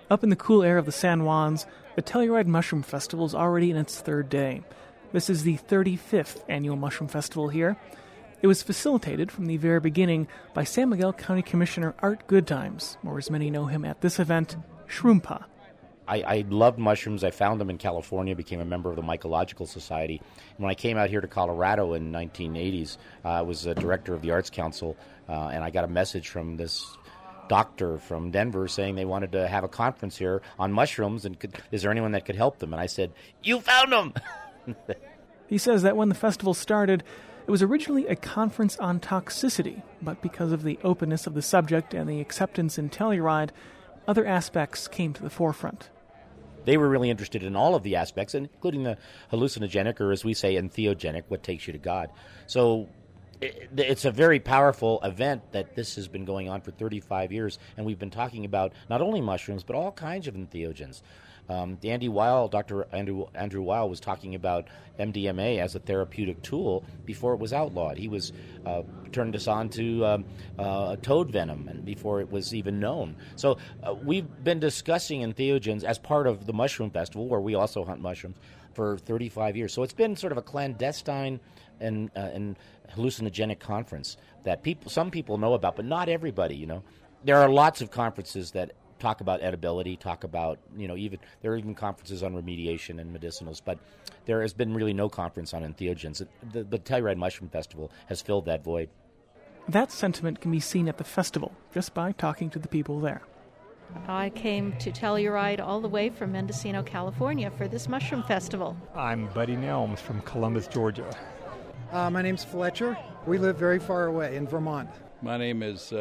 Up in the cool air of the San Juans, the Telluride Mushroom Festival is already in its third day. This is the 35th annual Mushroom Festival here. It was facilitated from the very beginning by San Miguel County Commissioner Art Goodtimes, or as many know him at this event, Shroompa. I loved mushrooms. I found them in California, became a member of the Mycological Society. And when I came out here to Colorado in 1980s, I was a director of the Arts Council, and I got a message from this doctor from Denver saying they wanted to have a conference here on mushrooms, and is there anyone that could help them? And I said, "You found them!" He says that when the festival started, it was originally a conference on toxicity, but because of the openness of the subject and the acceptance in Telluride, other aspects came to the forefront. They were really interested in all of the aspects, including the hallucinogenic, or as we say, entheogenic, what takes you to God. So it's a very powerful event that this has been going on for 35 years, and we've been talking about not only mushrooms, but all kinds of entheogens. Dr. Andrew Weil was talking about MDMA as a therapeutic tool before it was outlawed. He was turned us on to toad venom and before it was even known. So we've been discussing entheogens as part of the Mushroom Festival, where we also hunt mushrooms, for 35 years. So it's been sort of a clandestine and hallucinogenic conference that some people know about, but not everybody. You know, there are lots of conferences that talk about edibility, talk about, there are even conferences on remediation and medicinals, but there has been really no conference on entheogens. The Telluride Mushroom Festival has filled that void. That sentiment can be seen at the festival just by talking to the people there. I came to Telluride all the way from Mendocino, California for this Mushroom Festival. I'm Buddy Nelms from Columbus, Georgia. My name's Fletcher. We live very far away in Vermont. My name is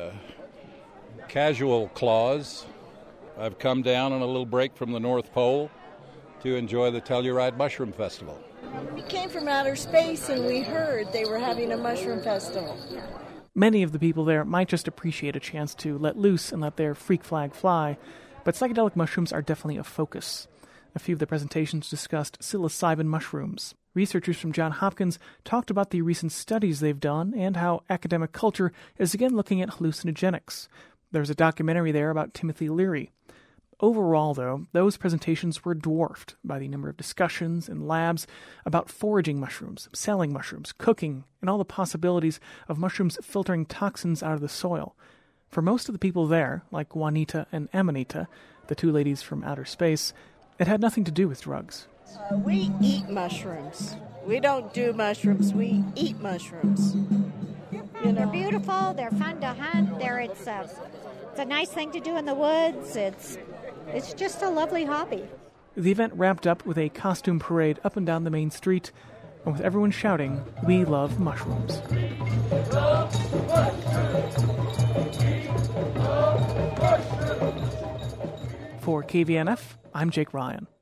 Casual Claus. I've come down on a little break from the North Pole to enjoy the Telluride Mushroom Festival. We came from outer space and we heard they were having a mushroom festival. Many of the people there might just appreciate a chance to let loose and let their freak flag fly, but psychedelic mushrooms are definitely a focus. A few of the presentations discussed psilocybin mushrooms. Researchers from Johns Hopkins talked about the recent studies they've done and how academic culture is again looking at hallucinogenics. There's a documentary there about Timothy Leary. Overall, though, those presentations were dwarfed by the number of discussions in labs about foraging mushrooms, selling mushrooms, cooking, and all the possibilities of mushrooms filtering toxins out of the soil. For most of the people there, like Juanita and Amanita, the two ladies from outer space, it had nothing to do with drugs. We eat mushrooms. We don't do mushrooms, we eat mushrooms. They're beautiful, they're fun to hunt, it's a nice thing to do in the woods, it's just a lovely hobby. The event wrapped up with a costume parade up and down the main street, and with everyone shouting, "We love mushrooms." For KVNF, I'm Jake Ryan.